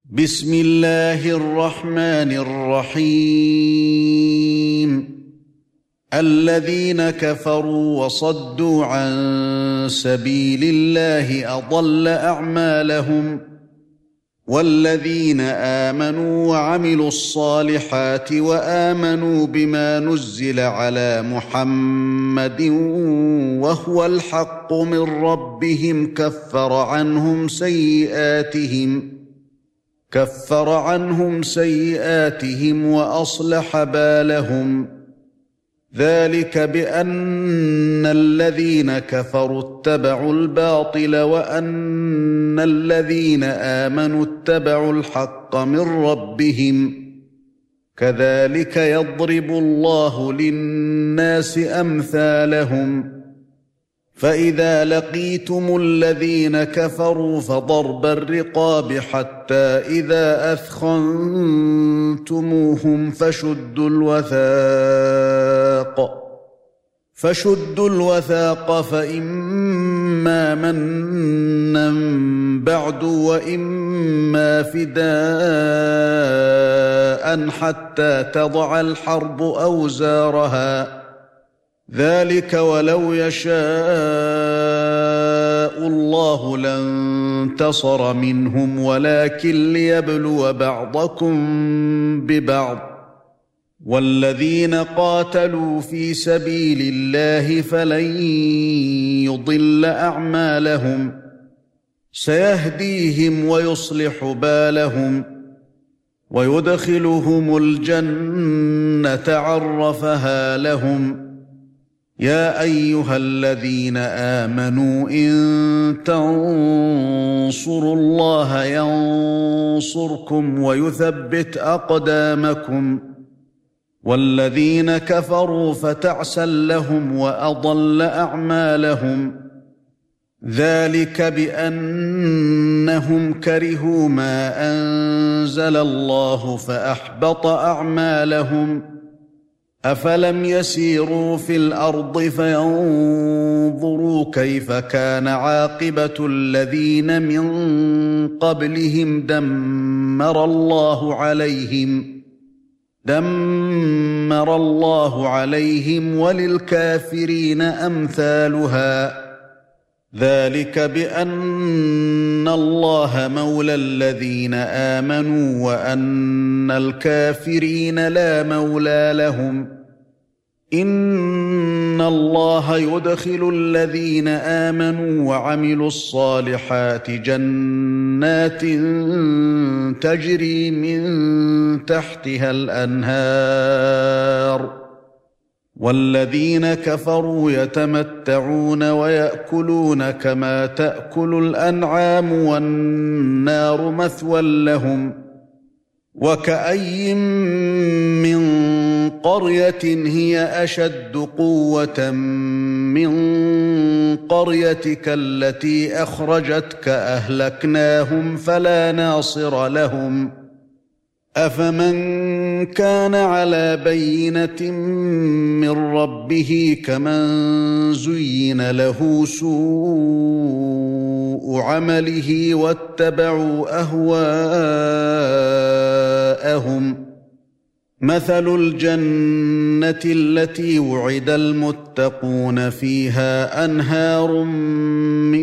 بسم الله الرحمن الرحيم الذين كفروا وصدوا عن سبيل الله أضل أعمالهم والذين آمنوا وعملوا الصالحات وآمنوا بما نزل على محمد وهو الحق من ربهم كفر عنهم سيئاتهم وأصلح بالهم ذلك بأن الذين كفروا اتبعوا الباطل وأن الذين آمنوا اتبعوا الحق من ربهم كذلك يضرب الله للناس أمثالهم فإذا لقيتم الذين كفروا فضرب الرقاب حتى إذا أثخنتموهم فشدوا الوثاق فإما منا بعد وإما فداء حتى تضع الحرب أوزارها ذلك ولو يشاء الله لانتصر منهم ولكن ليبلو بعضكم ببعض والذين قاتلوا في سبيل الله فلن يضل أعمالهم سيهديهم ويصلح بالهم ويدخلهم الجنة عرفها لهم يا أيها الذين آمنوا إن تنصروا الله ينصركم ويثبت أقدامكم والذين كفروا فتعسا لهم وأضل أعمالهم ذلك بأنهم كرهوا ما أنزل الله فأحبط أعمالهم أفلم يسيروا في الأرض فينظروا كيف كان عاقبة الذين من قبلهم دمر الله عليهم وللكافرين أمثالها ذلك بأن الله مولى الذين آمنوا وأن الكافرين لا مولى لهم إن الله يدخل الذين آمنوا وعملوا الصالحات جنات تجري من تحتها الأنهار والذين كفروا يتمتعون ويأكلون كما تأكل الأنعام والنار مثوى لهم وكأي من قرية هي أشد قوة من قريتك التي أخرجتك أهلكناهم فلا ناصر لهم أفمن كان على بينة من ربه كمن زين له سوء عمله واتبعوا أهواءهم مثل الجنة التي وعد المتقون فيها أنهار من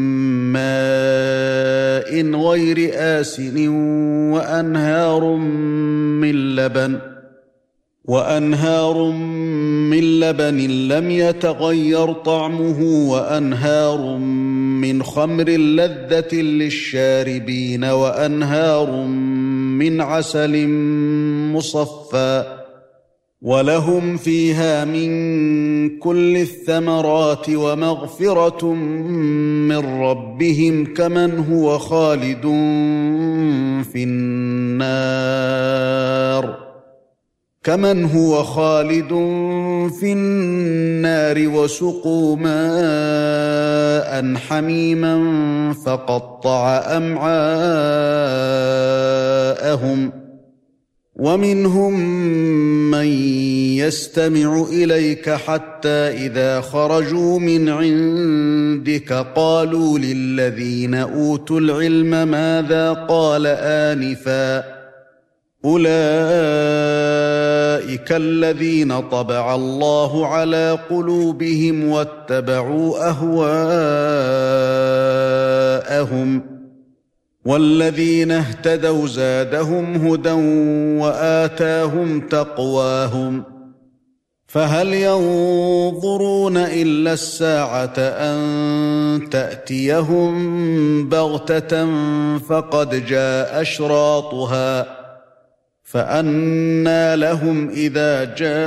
ماء غير آسن وأنهار من لبن لم يتغير طعمه وأنهار من خمر لذة للشاربين وأنهار من عسل مصفى ولهم فيها من كل الثمرات ومغفرة من ربهم كمن هو خالد في النار وسقوا ماء حميما فقطع أمعاءهم ومنهم من يستمع إليك حتى إذا خرجوا من عندك قالوا للذين أوتوا العلم ماذا قال آنفا أولئك الذين طبع الله على قلوبهم واتبعوا أهواءهم والذين اهتدوا زادهم هدى وآتاهم تقواهم فهل ينظرون إلا الساعة أن تأتيهم بغتة فقد جاء أشراطها فأنى لهم إذا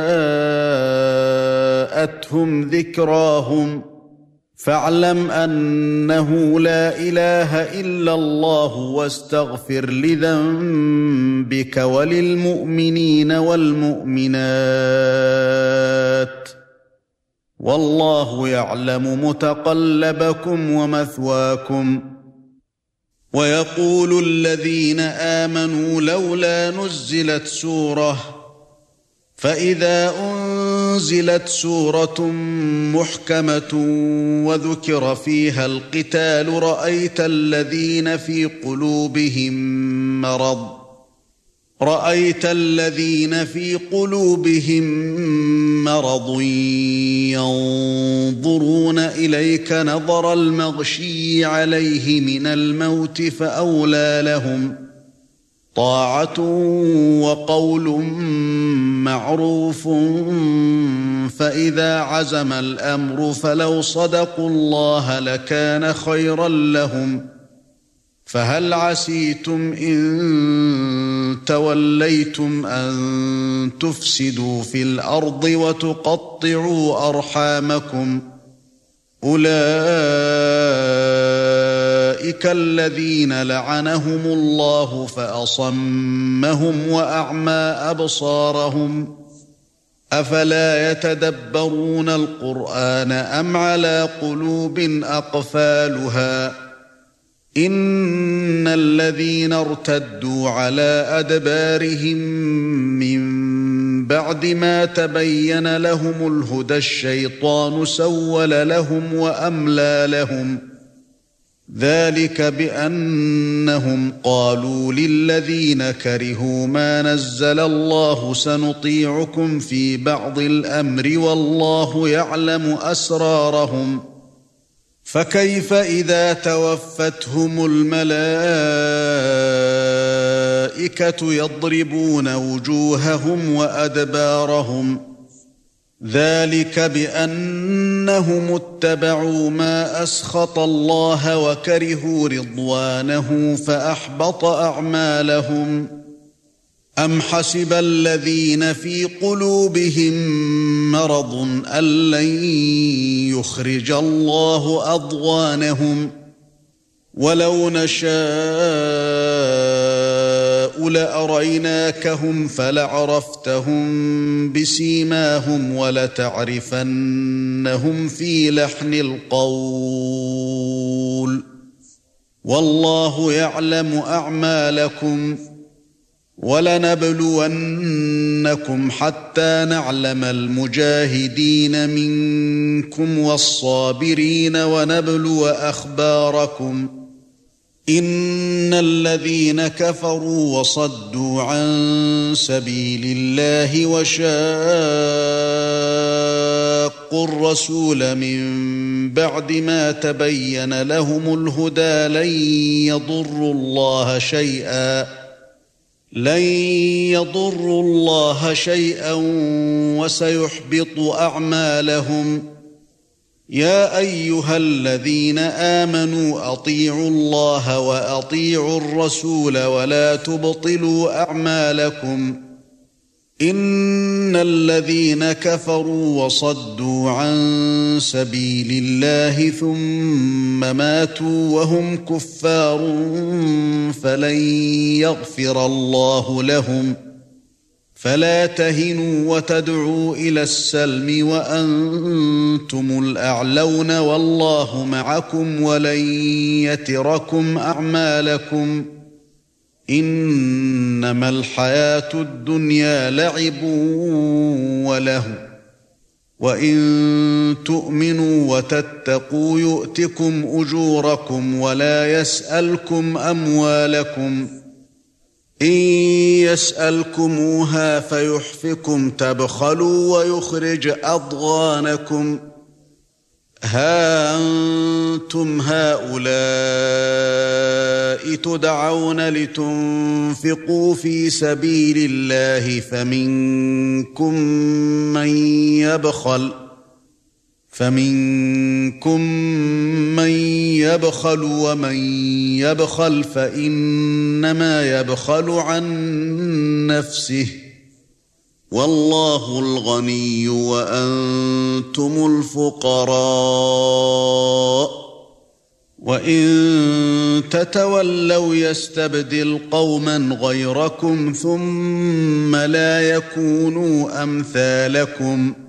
جاءتهم ذكراهم فاعلم أنه لا إله إلا الله واستغفر لذنبك وللمؤمنين والمؤمنات والله يعلم متقلبكم ومثواكم ويقول الذين آمنوا لولا نزلت سورة فإذا أنزلت سورة محكمة وذكر فيها القتال رأيت الذين في قلوبهم مرض ينظرون إليك نظر المغشي عليه من الموت فأولى لهم طاعة وقول معروف فإذا عزم الأمر فلو صدقوا الله لكان خيرا لهم فهل عسيتم إن توليتم أن تفسدوا في الأرض وتقطعوا أرحامكم أولئك الذين لعنهم الله فأصمهم وأعمى أبصارهم أفلا يتدبرون القرآن أم على قلوب أقفالها إن الذين ارتدوا على أدبارهم من بعد ما تبين لهم الهدى الشيطان سول لهم وأملى لهم ذلك بأنهم قالوا للذين كرهوا ما نزل الله سنطيعكم في بعض الأمر والله يعلم أسرارهم فكيف إذا توفتهم الملائكة يضربون وجوههم وأدبارهم ذلك بأنهم اتبعوا ما أسخط الله وكرهوا رضوانه فأحبط أعمالهم أم حسب الذين في قلوبهم مرض أن لن يخرج الله أضغانهم ولو نشاء لأريناكهم فلعرفتهم بسيماهم ولتعرفنهم في لحن القول والله يعلم أعمالكم ولنبلونكم حتى نعلم المجاهدين منكم والصابرين ونبلو أخباركم إن الذين كفروا وصدوا عن سبيل الله وشاقوا الرسول من بعد ما تبين لهم الهدى لن يضروا الله شيئا وسيحبط أعمالهم يا أيها الذين آمنوا أطيعوا الله وأطيعوا الرسول ولا تبطلوا أعمالكم إن الذين كفروا وصدوا عن سبيل الله ثم ماتوا وهم كفار فلن يغفر الله لهم فلا تهنوا وتدعوا إلى السلم وأنتم الأعلون والله معكم ولن يتركم أعمالكم إن إنما الحياة الدنيا لعب ولهو وإن تؤمنوا وتتقوا يؤتكم أجوركم ولا يسألكم أموالكم إن يسألكموها فيحفكم تبخلوا ويخرج أضغانكم ها أنتم هؤلاء تدعون لتنفقوا في سبيل الله فمنكم من يبخل ومن يبخل فإنما يبخل عن نفسه والله الغني وأنتم الفقراء وإن تتولوا يستبدل قوما غيركم ثم لا يكونوا أمثالكم